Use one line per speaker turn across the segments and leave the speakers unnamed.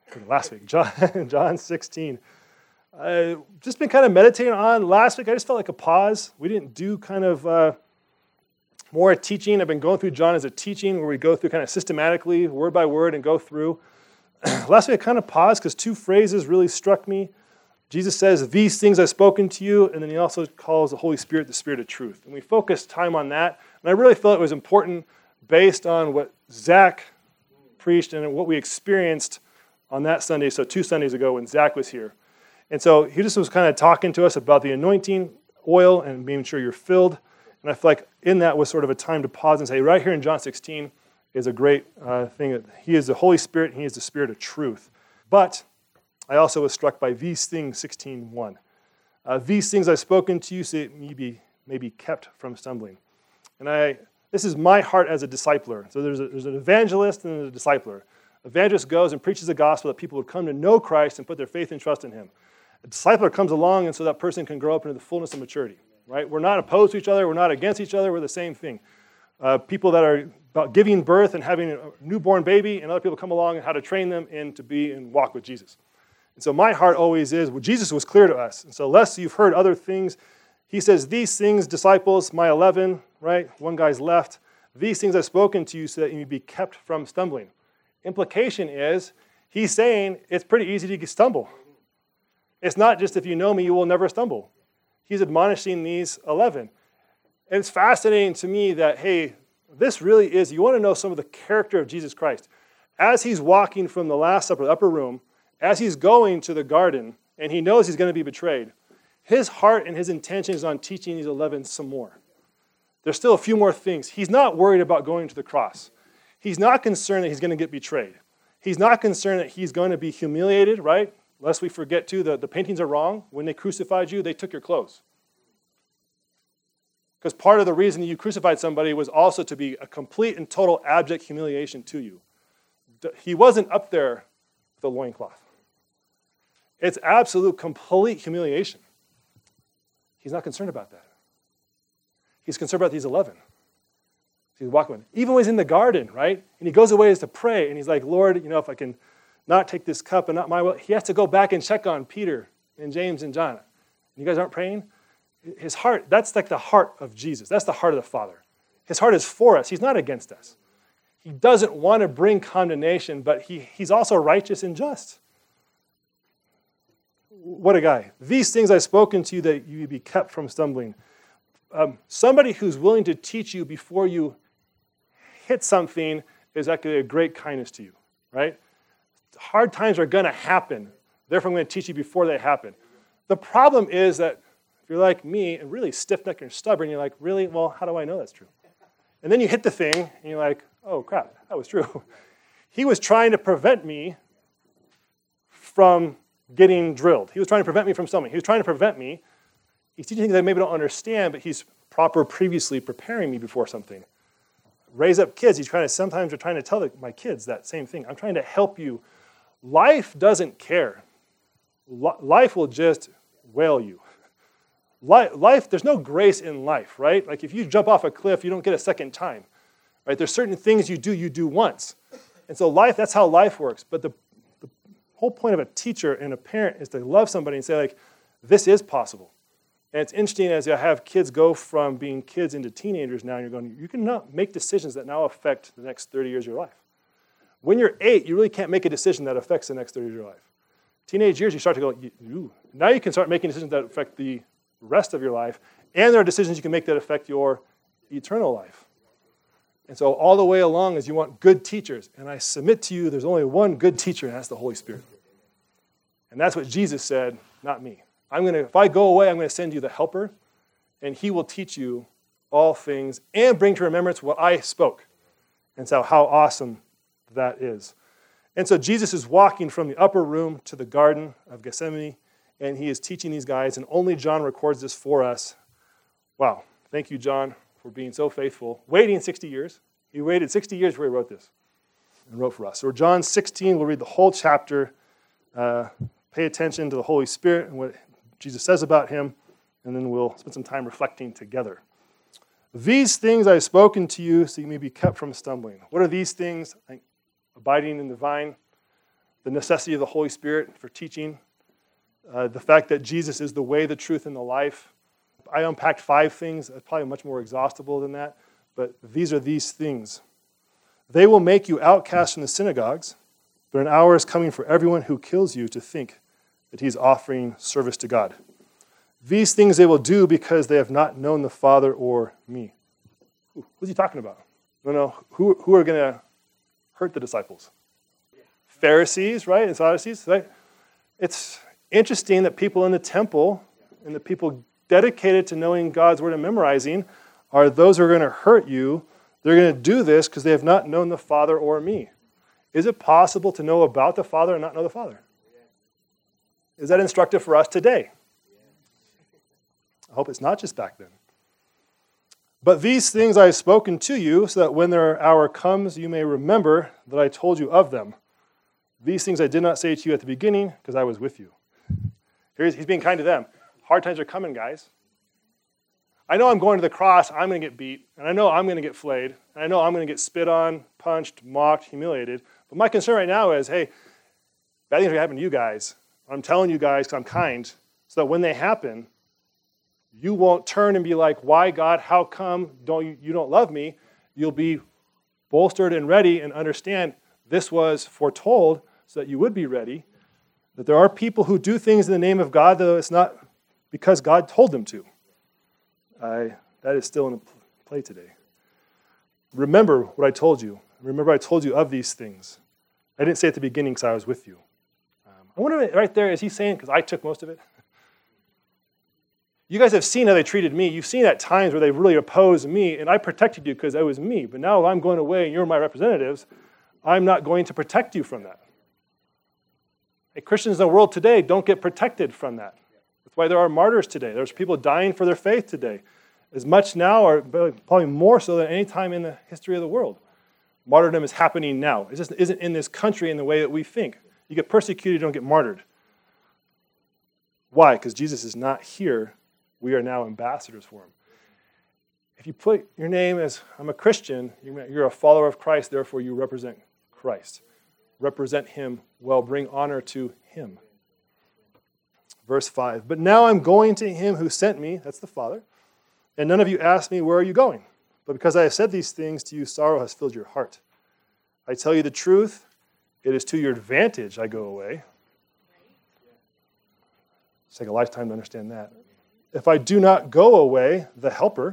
last week, John 16. Just been kind of meditating on last week. I just felt like a pause. We didn't do kind of more teaching. I've been going through John as a teaching where we go through kind of systematically, word by word, and go through. Last week I kind of paused because two phrases really struck me. Jesus says, "These things I've spoken to you," and then he also calls the Holy Spirit the Spirit of truth. And we focused time on that. And I really felt it was important based on what Zach preached and what we experienced on that Sunday, so 2 Sundays ago when Zach was here. And so he just was kind of talking to us about the anointing oil and making sure you're filled. And I feel like in that was sort of a time to pause and say, right here in John 16 is a great thing. He is the Holy Spirit, and he is the Spirit of truth. But I also was struck by these things, 16:1. These things I've spoken to you so that you may be kept from stumbling. And this is my heart as a discipler. So there's an evangelist and a discipler. Evangelist goes and preaches the gospel that people would come to know Christ and put their faith and trust in him. A discipler comes along and so that person can grow up into the fullness of maturity. Right? We're not opposed to each other. We're not against each other. We're the same thing. People that are about giving birth and having a newborn baby, and other people come along and how to train them in to be and walk with Jesus. And so my heart always is, well, Jesus was clear to us. And so unless you've heard other things, he says, these things, disciples, my 11, right? One guy's left. These things I've spoken to you so that you may be kept from stumbling. Implication is, he's saying it's pretty easy to stumble. It's not just if you know me, you will never stumble. He's admonishing these 11. And it's fascinating to me that, hey, this really is, you want to know some of the character of Jesus Christ. As he's walking from the Last Supper, the upper room, as he's going to the garden, and he knows he's going to be betrayed, his heart and his intention is on teaching these 11 some more. There's still a few more things. He's not worried about going to the cross. He's not concerned that he's going to get betrayed. He's not concerned that he's going to be humiliated, right? Lest we forget, too, the paintings are wrong. When they crucified you, they took your clothes. Because part of the reason you crucified somebody was also to be a complete and total abject humiliation to you. He wasn't up there with a loincloth. It's absolute, complete humiliation. He's not concerned about that. He's concerned about these 11. He's walking with them. Even when he's in the garden, right? And he goes away to pray, and he's like, Lord, if I can not take this cup and not my will. He has to go back and check on Peter and James and John. You guys aren't praying? His heart, that's like the heart of Jesus. That's the heart of the Father. His heart is for us. He's not against us. He doesn't want to bring condemnation, but he's also righteous and just. What a guy. These things I've spoken to you that you be kept from stumbling. Somebody who's willing to teach you before you hit something is actually a great kindness to you, right? Hard times are going to happen. Therefore, I'm going to teach you before they happen. The problem is that if you're like me and really stiff-necked and stubborn, you're like, really? Well, how do I know that's true? And then you hit the thing, and you're like, oh, crap, that was true. He was trying to prevent me from getting drilled. He was trying to prevent me from stumbling. He was trying to prevent me. He's teaching things I maybe don't understand, but he's previously preparing me before something. Raise up kids. Sometimes you're trying to tell my kids that same thing. I'm trying to help you. Life doesn't care. Life will just whale you. Life, there's no grace in life, right? Like if you jump off a cliff, you don't get a second time, right? There's certain things you do once. And so life, that's how life works. But the whole point of a teacher and a parent is to love somebody and say, like, this is possible. And it's interesting as you have kids go from being kids into teenagers now, and you're going, you can not make decisions that now affect the next 30 years of your life. When you're 8, you really can't make a decision that affects the next 30 years of your life. Teenage years, you start to go, now you can start making decisions that affect the rest of your life, and there are decisions you can make that affect your eternal life. And so all the way along is you want good teachers. And I submit to you, there's only one good teacher, and that's the Holy Spirit. And that's what Jesus said, not me. If I go away, I'm going to send you the helper, and he will teach you all things and bring to remembrance what I spoke. And so how awesome that is. And so Jesus is walking from the upper room to the Garden of Gethsemane, and he is teaching these guys, and only John records this for us. Wow. Thank you, John, for being so faithful. Waiting 60 years. He waited 60 years before he wrote this and wrote for us. So John 16, we'll read the whole chapter. Pay attention to the Holy Spirit and what Jesus says about him, and then we'll spend some time reflecting together. These things I have spoken to you so you may be kept from stumbling. What are these things? Abiding in the vine, the necessity of the Holy Spirit for teaching, the fact that Jesus is the way, the truth, and the life. I unpacked 5 things, probably much more exhaustible than that, but these are these things. They will make you outcasts from the synagogues, but an hour is coming for everyone who kills you to think that he's offering service to God. These things they will do because they have not known the Father or me. Who's he talking about? No. Who are going to hurt the disciples? Pharisees, right? And Sadducees, right? It's interesting that people in the temple and the people dedicated to knowing God's word and memorizing are those who are going to hurt you. They're going to do this because they have not known the Father or me. Is it possible to know about the Father and not know the Father? Is that instructive for us today? I hope it's not just back then. But these things I have spoken to you, so that when their hour comes, you may remember that I told you of them. These things I did not say to you at the beginning, because I was with you. He's being kind to them. Hard times are coming, guys. I know I'm going to the cross, I'm going to get beat, and I know I'm going to get flayed, and I know I'm going to get spit on, punched, mocked, humiliated. But my concern right now is, hey, bad things are going to happen to you guys. I'm telling you guys because I'm kind, so that when they happen, you won't turn and be like, why, God, how come you don't love me? You'll be bolstered and ready and understand this was foretold so that you would be ready, that there are people who do things in the name of God, though it's not because God told them to. That is still in play today. Remember what I told you. Remember I told you of these things. I didn't say at the beginning because I was with you. I wonder right there, is he saying because I took most of it? You guys have seen how they treated me. You've seen at times where they really opposed me, and I protected you because it was me. But now I'm going away and you're my representatives. I'm not going to protect you from that. Hey, Christians in the world today don't get protected from that. That's why there are martyrs today. There's people dying for their faith today. As much now, or probably more so than any time in the history of the world. Martyrdom is happening now. It just isn't in this country in the way that we think. You get persecuted, you don't get martyred. Why? Because Jesus is not here. We are now ambassadors for him. If you put your name as, I'm a Christian, you're a follower of Christ, therefore you represent Christ. Represent him well, bring honor to him. Verse 5, but now I'm going to him who sent me, that's the Father, and none of you asked me, where are you going? But because I have said these things to you, sorrow has filled your heart. I tell you the truth, it is to your advantage I go away. It'll take a lifetime to understand that. If I do not go away, the Helper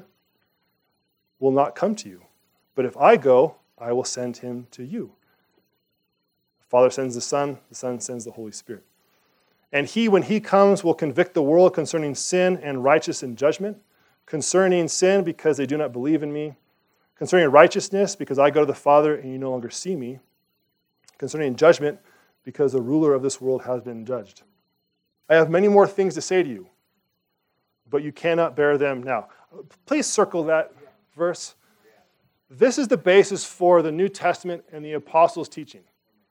will not come to you. But if I go, I will send him to you. The Father sends the Son sends the Holy Spirit. And he, when he comes, will convict the world concerning sin and righteousness and judgment. Concerning sin, because they do not believe in me. Concerning righteousness, because I go to the Father and you no longer see me. Concerning judgment, because the ruler of this world has been judged. I have many more things to say to you, but you cannot bear them now. Please circle that verse. This is the basis for the New Testament and the apostles' teaching.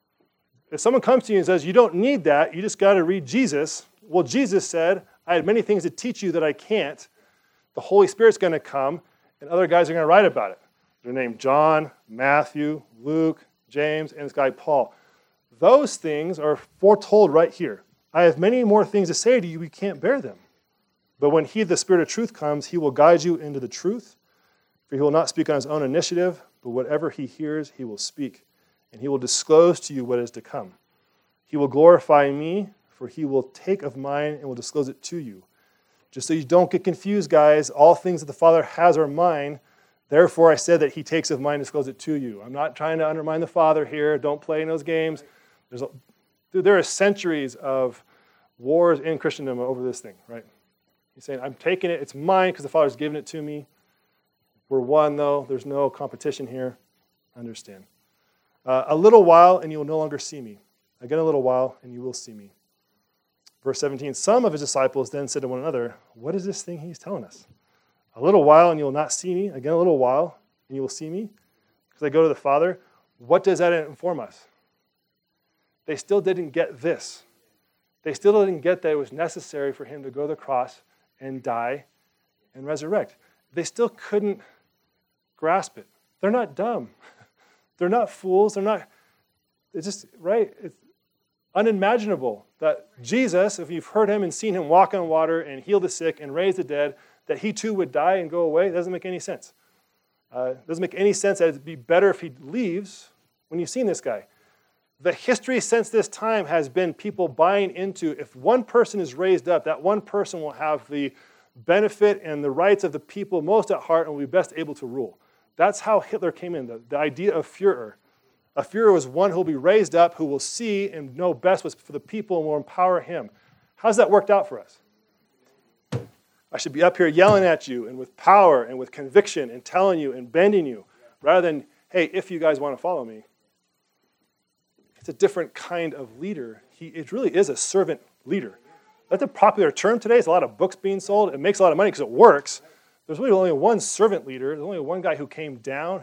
If someone comes to you and says, you don't need that, you just got to read Jesus. Well, Jesus said, I had many things to teach you that I can't. The Holy Spirit's going to come, and other guys are going to write about it. They're named John, Matthew, Luke, James, and this guy Paul. Those things are foretold right here. I have many more things to say to you, you can't bear them. But when he, the Spirit of truth, comes, he will guide you into the truth. For he will not speak on his own initiative, but whatever he hears, he will speak. And he will disclose to you what is to come. He will glorify me, for he will take of mine and will disclose it to you. Just so you don't get confused, guys, all things that the Father has are mine. Therefore, I said that he takes of mine and discloses it to you. I'm not trying to undermine the Father here. Don't play in those games. There are centuries of wars in Christendom over this thing, right? He's saying, I'm taking it. It's mine because the Father's given it to me. We're one, though. There's no competition here. Understand. A little while, and you will no longer see me. Again, a little while, and you will see me. Verse 17, some of his disciples then said to one another, what is this thing he's telling us? A little while, and you will not see me. Again, a little while, and you will see me. Because I go to the Father. What does that inform us? They still didn't get this. They still didn't get that it was necessary for him to go to the cross and die and resurrect. They still couldn't grasp it. They're not dumb. They're not fools. They're just, right? unimaginable that Jesus, if you've heard him and seen him walk on water and heal the sick and raise the dead, that he too would die and go away. It doesn't make any sense. It doesn't make any sense that it'd be better if he leaves when you've seen this guy. The history since this time has been people buying into, if one person is raised up, that one person will have the benefit and the rights of the people most at heart and will be best able to rule. That's how Hitler came in, the idea of Führer. A Führer was one who will be raised up, who will see and know best what's for the people and will empower him. How's that worked out for us? I should be up here yelling at you and with power and with conviction and telling you and bending you, rather than, hey, if you guys want to follow me. It's a different kind of leader. It really is a servant leader. That's a popular term today. There's a lot of books being sold. It makes a lot of money because it works. There's really only one servant leader. There's only one guy who came down,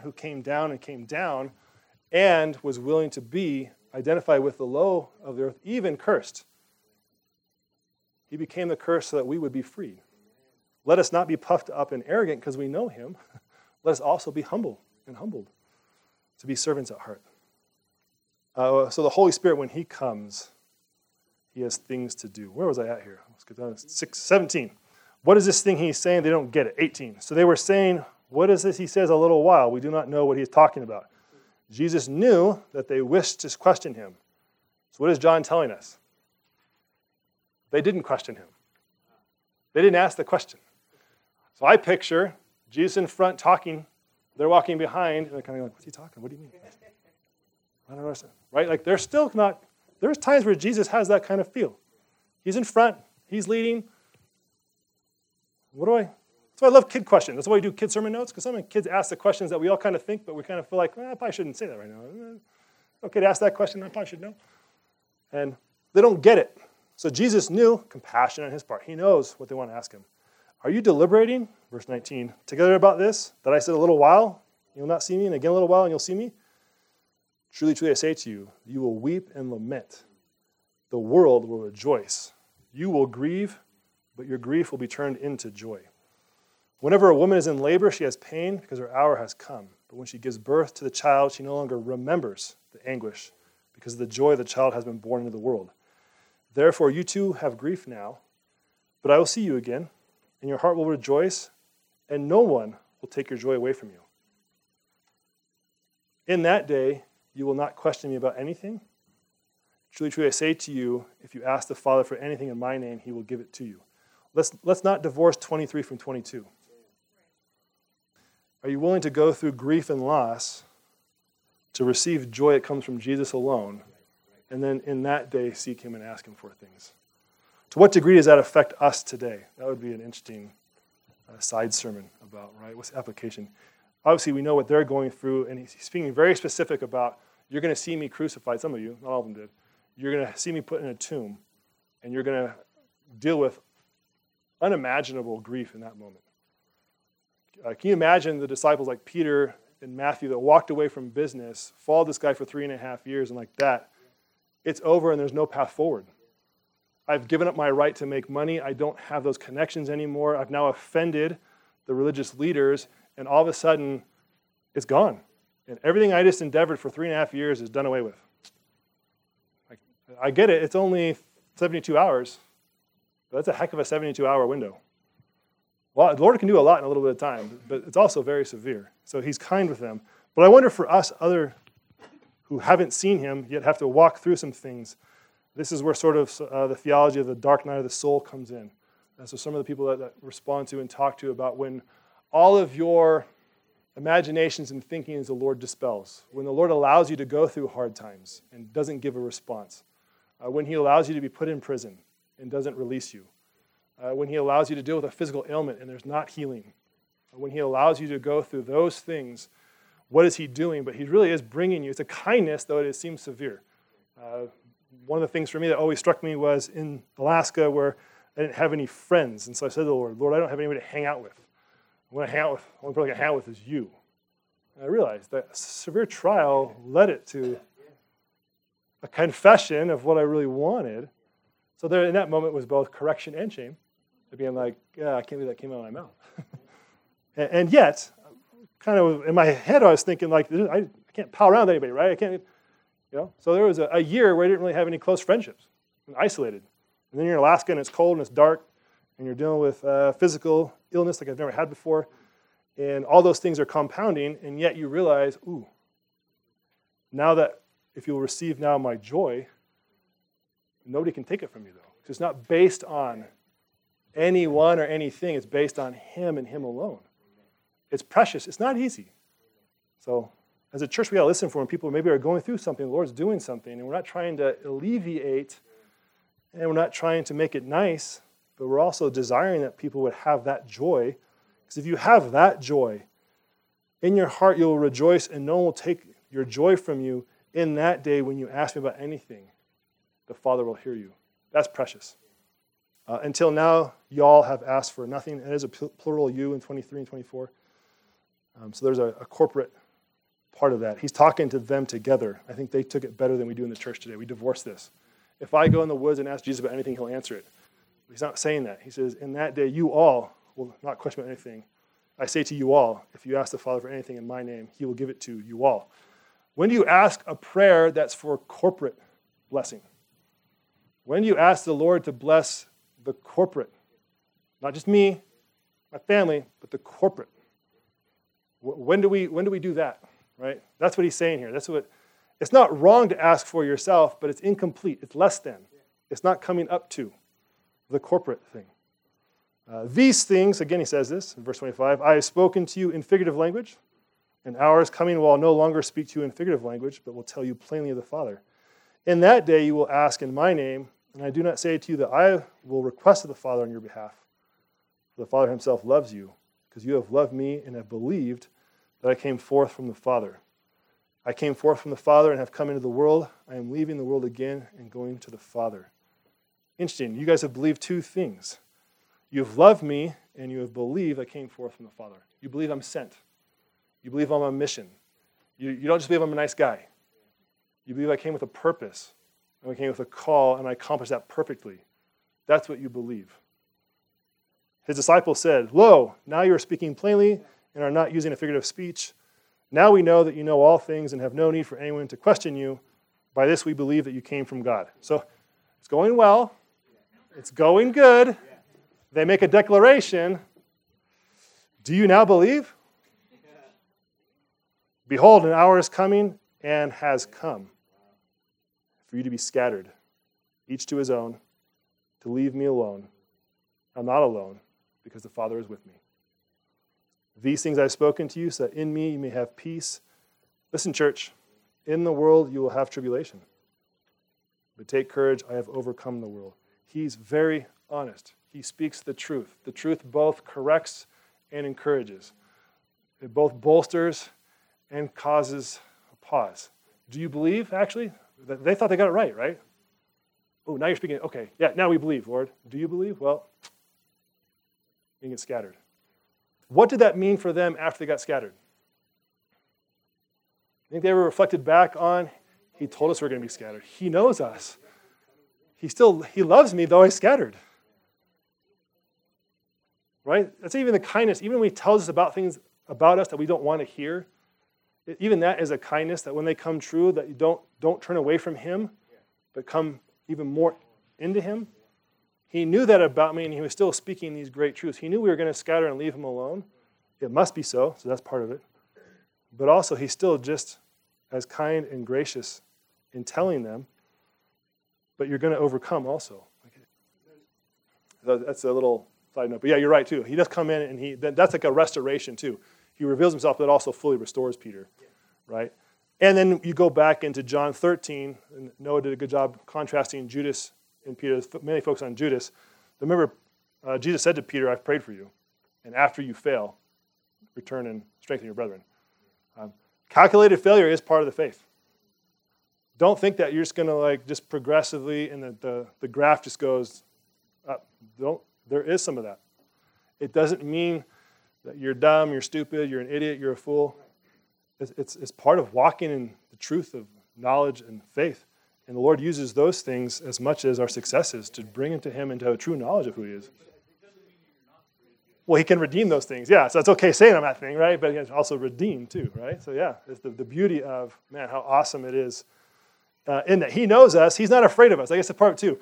and was willing to be identified with the low of the earth, even cursed. He became the curse so that we would be freed. Let us not be puffed up and arrogant because we know him. Let us also be humble and humbled to be servants at heart. So the Holy Spirit, when he comes, he has things to do. Where was I at here? Let's get down to 17. What is this thing he's saying? They don't get it. 18. So they were saying, what is this he says a little while? We do not know what he's talking about. Jesus knew that they wished to question him. So what is John telling us? They didn't question him. They didn't ask the question. So I picture Jesus in front talking. They're walking behind, and they're kind of like, what's he talking? What do you mean? I don't understand. Right? Like they're still not, there's times where Jesus has that kind of feel. He's in front. He's leading. That's why I love kid questions. That's why we do kid sermon notes, because sometimes kids ask the questions that we all kind of think, but we kind of feel like, I probably shouldn't say that right now. Okay to ask that question, I probably should know. And they don't get it. So Jesus knew compassion on his part. He knows what they want to ask him. Are you deliberating, verse 19, together about this, that I said a little while, you'll not see me, and again a little while, and you'll see me? Truly, truly, I say to you, you will weep and lament. The world will rejoice. You will grieve, but your grief will be turned into joy. Whenever a woman is in labor, she has pain because her hour has come. But when she gives birth to the child, she no longer remembers the anguish because of the joy the child has been born into the world. Therefore, you too have grief now, but I will see you again, and your heart will rejoice, and no one will take your joy away from you. In that day, you will not question me about anything. Truly, truly, I say to you, if you ask the Father for anything in my name, he will give it to you. Let's not divorce 23 from 22. Are you willing to go through grief and loss to receive joy that comes from Jesus alone, and then in that day seek him and ask him for things? To what degree does that affect us today? That would be an interesting side sermon about, right? What's the application? Obviously, we know what they're going through, and he's speaking very specific about, you're going to see me crucified. Some of you, not all of them did. You're going to see me put in a tomb, and you're going to deal with unimaginable grief in that moment. Can you imagine the disciples like Peter and Matthew that walked away from business, followed this guy for 3.5 years, and like that, it's over and there's no path forward. I've given up my right to make money. I don't have those connections anymore. I've now offended the religious leaders, and all of a sudden, it's gone. And everything I just endeavored for 3.5 years is done away with. I get it. It's only 72 hours. But that's a heck of a 72-hour window. Well, the Lord can do a lot in a little bit of time, but it's also very severe. So he's kind with them. But I wonder for us, other who haven't seen him, yet have to walk through some things, this is where sort of the theology of the dark night of the soul comes in. And so some of the people that respond to and talk to about when all of your imaginations and thinkings the Lord dispels, when the Lord allows you to go through hard times and doesn't give a response, when he allows you to be put in prison and doesn't release you, when he allows you to deal with a physical ailment and there's not healing, when he allows you to go through those things, what is he doing? But he really is bringing you. It's a kindness, though it seems severe. One of the things for me that always struck me was in Alaska where I didn't have any friends. And so I said to the Lord, I don't have anybody to hang out with. The only person I can hang out with is you. And I realized that severe trial led it to a confession of what I really wanted. So there in that moment was both correction and shame. Being like, yeah, I can't believe that came out of my mouth. and yet, kind of in my head, I was thinking like, I can't pal around with anybody, right? I can't, So there was a year where I didn't really have any close friendships. I'm isolated. And then you're in Alaska and it's cold and it's dark and you're dealing with physical illness like I've never had before. And all those things are compounding, and yet you realize, ooh, now that if you'll receive now my joy, nobody can take it from you, though. It's not based on anyone or anything. It's based on him and him alone. It's precious. It's not easy. So as a church, we got to listen for when people maybe are going through something, the Lord's doing something, and we're not trying to alleviate, and we're not trying to make it nice, but we're also desiring that people would have that joy. Because if you have that joy, in your heart you'll rejoice, and no one will take your joy from you in that day when you ask me about anything. The Father will hear you. That's precious. Until now, y'all have asked for nothing. It is a plural you in 23 and 24. So there's a corporate part of that. He's talking to them together. I think they took it better than we do in the church today. We divorce this. If I go in the woods and ask Jesus about anything, he'll answer it. He's not saying that. He says, in that day, you all will not question about anything. I say to you all, if you ask the Father for anything in my name, he will give it to you all. When do you ask a prayer that's for corporate blessing? When do you ask the Lord to bless the corporate? Not just me, my family, but the corporate. When do we do that? Right? That's what he's saying here. It's not wrong to ask for yourself, but it's incomplete. It's less than. It's not coming up to the corporate thing. These things, again he says this in verse 25, I have spoken to you in figurative language. An hour is coming will no longer speak to you in figurative language, but will tell you plainly of the Father. In that day you will ask in my name, and I do not say to you that I will request of the Father on your behalf. For the Father himself loves you, because you have loved me and have believed that I came forth from the Father. I came forth from the Father and have come into the world. I am leaving the world again and going to the Father. Interesting. You guys have believed two things. You have loved me, and you have believed I came forth from the Father. You believe I'm sent. You believe I'm on a mission. You don't just believe I'm a nice guy. You believe I came with a purpose, and I came with a call, and I accomplished that perfectly. That's what you believe. His disciples said, Lo, now you are speaking plainly and are not using a figurative speech. Now we know that you know all things and have no need for anyone to question you. By this we believe that you came from God. So it's going well. It's going good. They make a declaration. Do you now believe? Behold, an hour is coming and has come for you to be scattered, each to his own, to leave me alone. I'm not alone, because the Father is with me. These things I have spoken to you, so that in me you may have peace. Listen, church, in the world you will have tribulation. But take courage, I have overcome the world. He's very honest. He speaks the truth. The truth both corrects and encourages. It both bolsters and causes a pause. Do you believe, actually? They thought they got it right, right? Oh, now you're speaking. Okay, yeah, now we believe, Lord. Do you believe? Well, you get scattered. What did that mean for them after they got scattered? I think they were reflected back on, he told us we're going to be scattered. He knows us. He loves me, though I scattered. Right? That's even the kindness. Even when he tells us about things about us that we don't want to hear, even that is a kindness that when they come true, that you don't turn away from him, but come even more into him. He knew that about me, and he was still speaking these great truths. He knew we were going to scatter and leave him alone. It must be so that's part of it. But also, he's still just as kind and gracious in telling them, but you're going to overcome also. That's a little side note. But yeah, you're right, too. He does come in, and that's like a restoration, too. He reveals himself, but also fully restores Peter, right? And then you go back into John 13, and Noah did a good job contrasting Judas and Peter. Many folks on Judas. Remember, Jesus said to Peter, I've prayed for you, and after you fail, return and strengthen your brethren. Calculated failure is part of the faith. Don't think that you're just going to just progressively, and the graph just goes up. There is some of that. It doesn't mean that you're dumb, you're stupid, you're an idiot, you're a fool. It's part of walking in the truth of knowledge and faith. And the Lord uses those things as much as our successes to bring into him into a true knowledge of who he is. Well, he can redeem those things. Yeah, so it's okay saying I'm that thing, right? But he can also redeem too, right? So yeah, it's the beauty of, man, how awesome it is in that he knows us. He's not afraid of us. I guess the part two.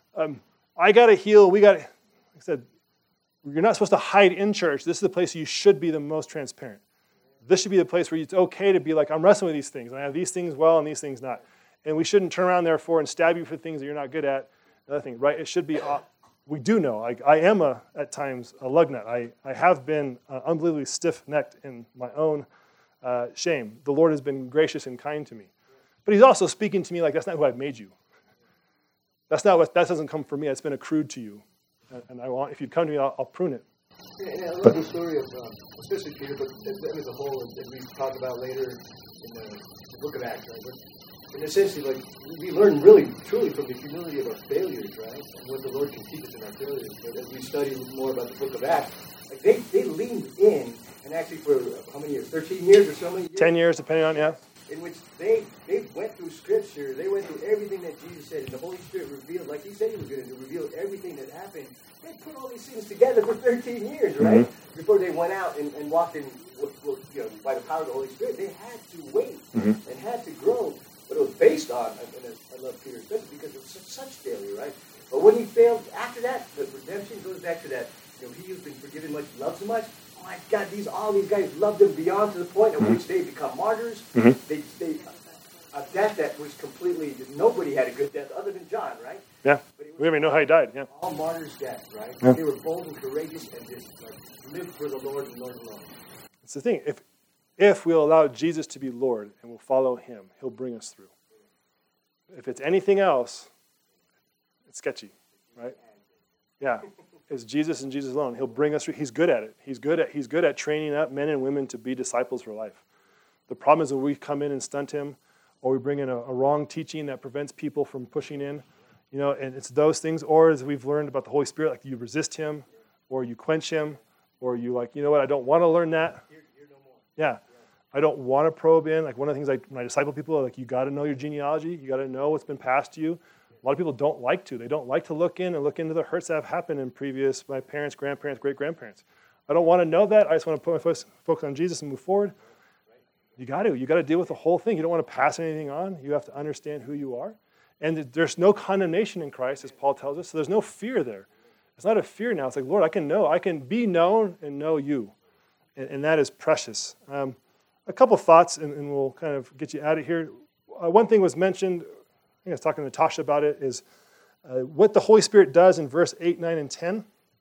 I got to heal. Like I said, you're not supposed to hide in church. This is the place you should be the most transparent. This should be the place where it's okay to be like, I'm wrestling with these things. And I have these things well and these things not. And we shouldn't turn around, therefore, and stab you for things that you're not good at. Another thing, right? It should be, we do know. I am, at times, a lug nut. I have been unbelievably stiff-necked in my own shame. The Lord has been gracious and kind to me. But he's also speaking to me like, that's not who I've made you. That doesn't come from me. It's been accrued to you. And if you'd come to me, I'll prune it.
Yeah, and I love the story of, especially Peter, but as a whole, as we talk about later in the book of Acts, right? But, and essentially, like, we learn really, truly from the humility of our failures, right? And what the Lord can teach us in our failures. But as we study more about the book of Acts, like, they leaned in, and actually for how many years? 13 years or so many years?
10 years, depending on, yeah.
In which they went through Scripture, they went through everything that Jesus said, and the Holy Spirit revealed, like he said he was going to do, revealed everything that happened. They put all these things together for 13 years, right? Mm-hmm. Before they went out and walked in, by the power of the Holy Spirit. They had to wait and had to grow. But it was based on, and I love Peter especially because it was such failure, right? But when he failed, after that, the redemption goes back to that, he who's been forgiven much, loves so much. Oh my God, all these guys loved him beyond to the point at which they become martyrs. They a death that was completely, nobody had a good death other than John, right?
Yeah, we don't even know how he died. Yeah,
all martyrs' death, right?
Yeah.
They were bold and courageous and just lived for the Lord and Lord alone.
It's the thing. If we'll allow Jesus to be Lord and we'll follow him, he'll bring us through. If it's anything else, it's sketchy, right? Yeah. It's Jesus and Jesus alone. He'll bring us through. He's good at it. He's good at training up men and women to be disciples for life. The problem is when we come in and stunt him, or we bring in a wrong teaching that prevents people from pushing in, and it's those things. Or as we've learned about the Holy Spirit, like you resist him, or you quench him, or you like, you know what, I don't want to learn that.
You're no more.
Yeah. I don't want to probe in. Like one of the things when I disciple people, like you got to know your genealogy. You got to know what's been passed to you. A lot of people don't like to. They don't like to look into the hurts that have happened in my parents, grandparents, great-grandparents. I don't want to know that. I just want to put my focus on Jesus and move forward. You got to deal with the whole thing. You don't want to pass anything on. You have to understand who you are. And there's no condemnation in Christ, as Paul tells us. So there's no fear there. It's not a fear now. It's like, Lord, I can be known and know you. And that is precious. A couple thoughts, and we'll kind of get you out of here. One thing was mentioned, I think I was talking to Natasha about it, is what the Holy Spirit does in verse 8, 9, and 10.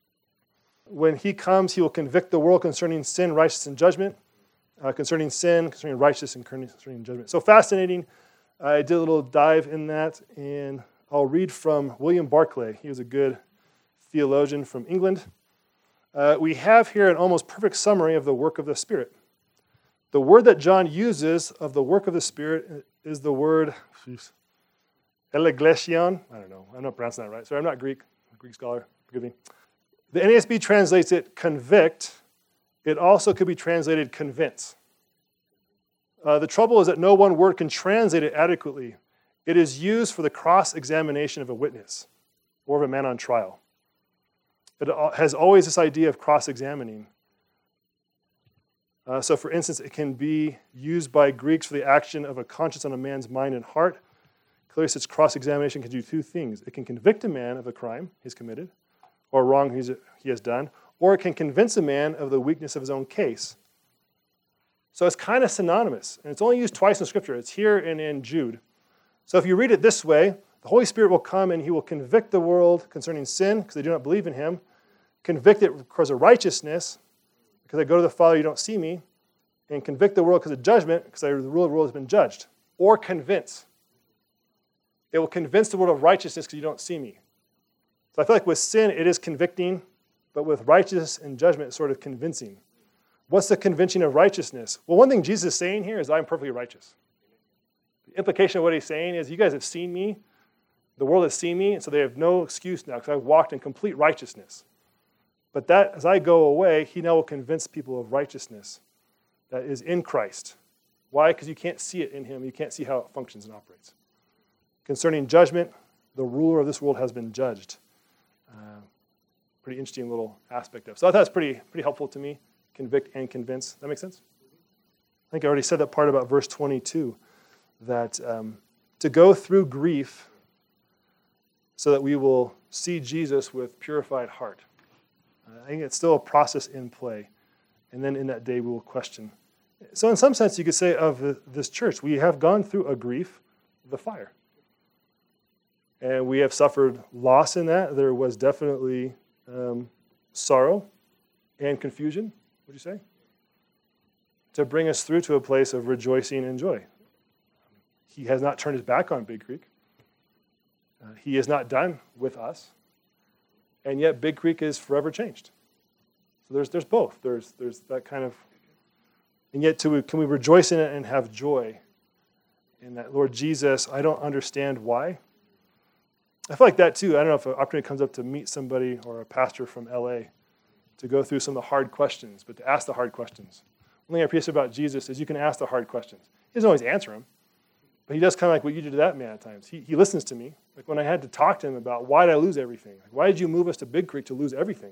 When he comes, he will convict the world concerning sin, righteousness, and judgment. Concerning sin, concerning righteousness, and concerning judgment. So fascinating. I did a little dive in that, and I'll read from William Barclay. He was a good theologian from England. We have here an almost perfect summary of the work of the Spirit. The word that John uses of the work of the Spirit is the word eleglesion. I don't know. I'm not pronouncing that right. Sorry, I'm not Greek. I'm a Greek scholar. Forgive me. The NASB translates it convict. It also could be translated convince. The trouble is that no one word can translate it adequately. It is used for the cross-examination of a witness or of a man on trial. It has always this idea of cross-examining. So, for instance, it can be used by Greeks for the action of a conscience on a man's mind and heart. Clearly, such cross-examination can do two things. It can convict a man of a crime he's committed or wrong he has done, or it can convince a man of the weakness of his own case. So it's kind of synonymous, and it's only used twice in Scripture. It's here and in Jude. So if you read it this way, the Holy Spirit will come and he will convict the world concerning sin because they do not believe in him, convict it because of righteousness, because I go to the Father, you don't see me, and convict the world because of judgment, because the rule of the world has been judged, or convince. It will convince the world of righteousness because you don't see me. So I feel like with sin, it is convicting, but with righteousness and judgment, it's sort of convincing. What's the convincing of righteousness? Well, one thing Jesus is saying here is I'm perfectly righteous. The implication of what he's saying is you guys have seen me, the world has seen me, and so they have no excuse now because I've walked in complete righteousness. But that, as I go away, he now will convince people of righteousness that is in Christ. Why? Because you can't see it in him. You can't see how it functions and operates. Concerning judgment, the ruler of this world has been judged. Pretty interesting little aspect of. So I thought it's pretty helpful to me. Convict and convince. That make sense? I think I already said that part about verse 22. That to to go through grief so that we will see Jesus with purified heart. I think it's still a process in play. And then in that day, we will question. So in some sense, you could say of this church, we have gone through a grief, the fire. And we have suffered loss in that. There was definitely sorrow and confusion, would you say? To bring us through to a place of rejoicing and joy. He has not turned his back on Big Creek. He is not done with us. And yet Big Creek is forever changed. So there's both. There's that kind of, and yet can we rejoice in it and have joy in that? Lord Jesus, I don't understand why. I feel like that too. I don't know if an opportunity comes up to meet somebody or a pastor from LA to go through some of the hard questions, but to ask the hard questions. One thing I appreciate about Jesus is you can ask the hard questions. He doesn't always answer them, but he does kind of like what you did to that man at times. He listens to me. Like when I had to talk to him about why did I lose everything? Like, why did you move us to Big Creek to lose everything?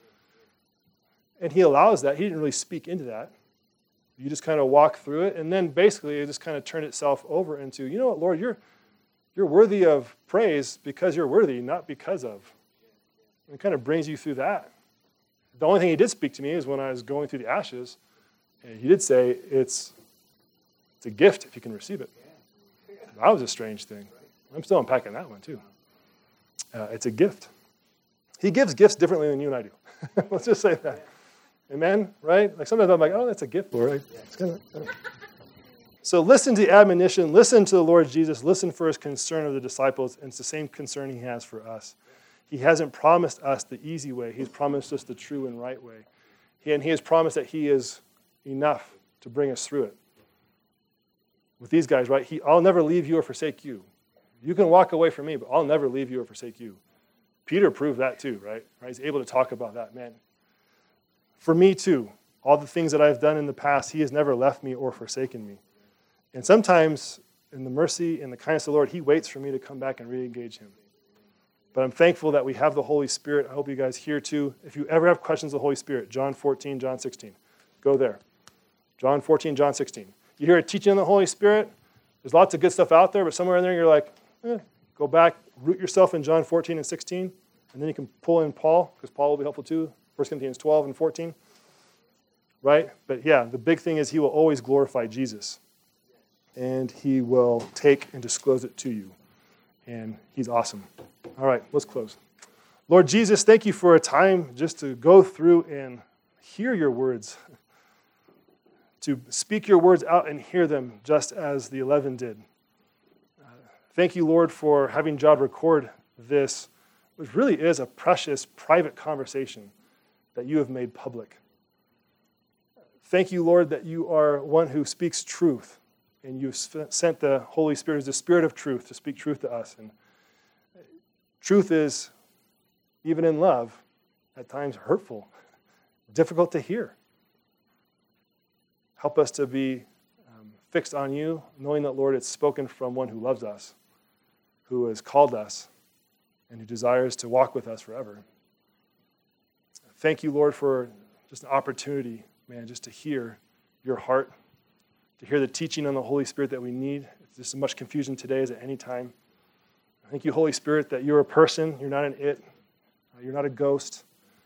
And he allows that. He didn't really speak into that. You just kind of walk through it, and then basically it just kind of turned itself over into, you know what, Lord, you're worthy of praise because you're worthy, not because of. And it kind of brings you through that. The only thing he did speak to me is when I was going through the ashes, and he did say, it's a gift if you can receive it. That was a strange thing. I'm still unpacking that one too. It's a gift. He gives gifts differently than you and I do. Let's just say that. Amen? Right? Like sometimes I'm like, oh, that's a gift, Lord. It's gonna. So listen to the admonition. Listen to the Lord Jesus. Listen for his concern of the disciples. And it's the same concern he has for us. He hasn't promised us the easy way. He's promised us the true and right way. And he has promised that he is enough to bring us through it. With these guys, right? I'll never leave you or forsake you. You can walk away from me, but I'll never leave you or forsake you. Peter proved that too, right? He's able to talk about that, man. For me too, all the things that I've done in the past, he has never left me or forsaken me. And sometimes, in the mercy and the kindness of the Lord, he waits for me to come back and re-engage him. But I'm thankful that we have the Holy Spirit. I hope you guys here too. If you ever have questions of the Holy Spirit, John 14, John 16, go there. John 14, John 16. You hear a teaching on the Holy Spirit, there's lots of good stuff out there, but somewhere in there you're like, go back, root yourself in John 14 and 16, and then you can pull in Paul, because Paul will be helpful too, 1 Corinthians 12 and 14. Right? But yeah, the big thing is he will always glorify Jesus. And he will take and disclose it to you. And he's awesome. All right, let's close. Lord Jesus, thank you for a time just to go through and hear your words, to speak your words out and hear them just as the 11 did. Thank you, Lord, for having John record this, which really is a precious private conversation that you have made public. Thank you, Lord, that you are one who speaks truth, and you've sent the Holy Spirit as the Spirit of truth to speak truth to us. And truth is, even in love, at times hurtful, difficult to hear. Help us to be fixed on you, knowing that, Lord, it's spoken from one who loves us, who has called us, and who desires to walk with us forever. Thank you, Lord, for just an opportunity, man, just to hear your heart, to hear the teaching on the Holy Spirit that we need. There's as much confusion today as at any time. Thank you, Holy Spirit, that you're a person. You're not an it. You're not a ghost.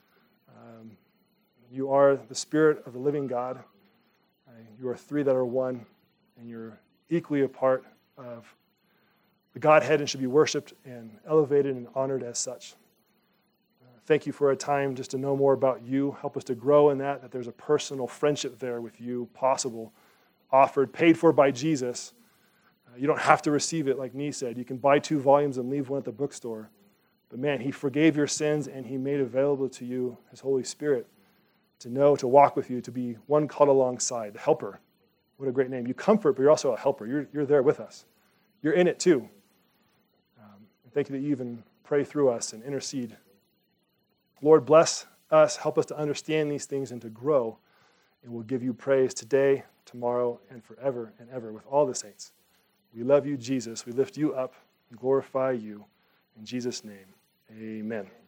You are the Spirit of the living God. You are three that are one, and you're equally a part of the Godhead and should be worshiped and elevated and honored as such. Thank you for a time just to know more about you. Help us to grow in that there's a personal friendship there with you, possible, offered, paid for by Jesus. You don't have to receive it, like Nee said. You can buy 2 volumes and leave one at the bookstore. But man, he forgave your sins, and he made available to you his Holy Spirit to know, to walk with you, to be one called alongside, the helper. What a great name. You comfort, but you're also a helper. You're there with us. You're in it too. Thank you that you even pray through us and intercede. Lord, bless us. Help us to understand these things and to grow. And we'll give you praise today, tomorrow, and forever and ever with all the saints. We love you, Jesus. We lift you up and glorify you. In Jesus' name, amen.